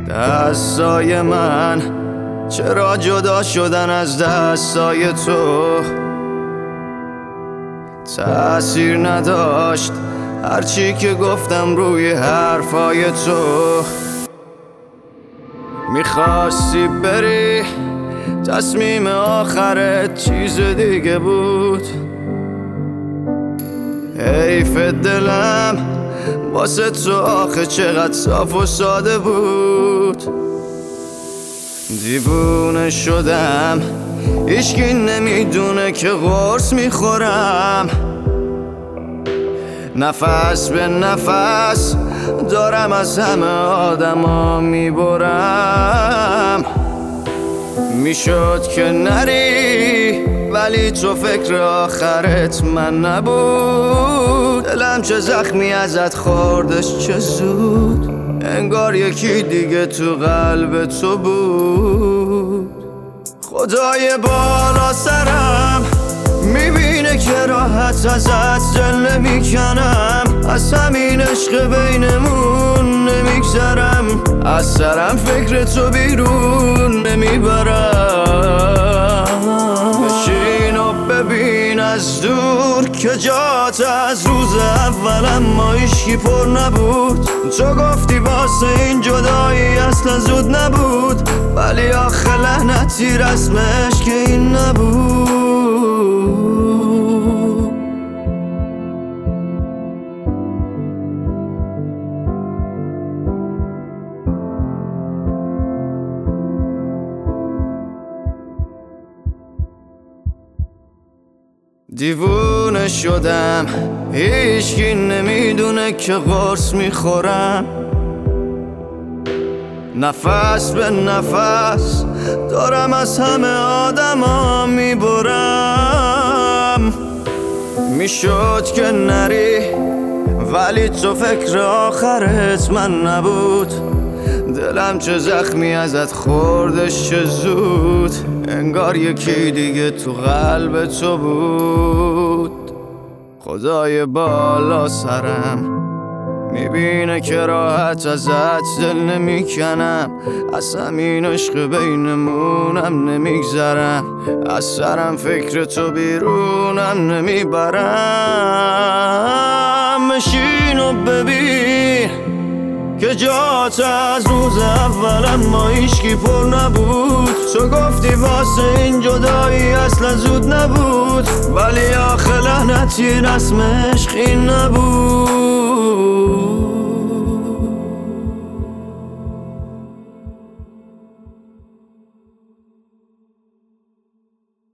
دستای من چرا جدا شدن از دستای تو؟ تأثیر نداشت هرچی که گفتم روی حرفای تو. میخواستی بری، تصمیم آخرت چیز دیگه بود. حیف دلم واسه تو آخه چقدر صاف و ساده بود. دیوونه شدم، هیچکی نمیدونه که قرص میخورم. نفس به نفس دارم از همه آدما میبرم. میشد که نری ولی تو فکر آخرت من نبود. دلم چه زخمی ازت خوردش چه زود، انگار یکی دیگه تو قلب تو بود. خدای بالا سرم میبینه که راحت ازت دل نمیکنم. از همین عشق بینمون نمیگذرم، از سرم فکر تو بیرون نمیبرم. بشین و ببین از دور که جات از روز اول اما هیچکی پر نبود. تو گفتی واسه این جدایی اصلا زود نبود، ولی آخه لعنتی رسمش که این نبود. دیوونه شدم، هیچکی نمیدونه که قرص میخورم. نفس به نفس دارم از همه آدما میبرم. میشد که نری ولی تو فکر آخرت من نبود. دلم چه زخمی ازت خوردش چه زود، انگار یکی دیگه تو قلب تو بود. خدای بالا سرم میبینه که راحت ازت دل نمیکنم. از همین عشق بینمونم نمیگذرم، از سرم فکر تو بیرونم نمیبرم. بشین و ببین که جات از روز اول اما هیچکی پر نبود. تو گفتی واسه این جدایی اصلا زود نبود، ولی آخه لعنتی رسمش این نبود.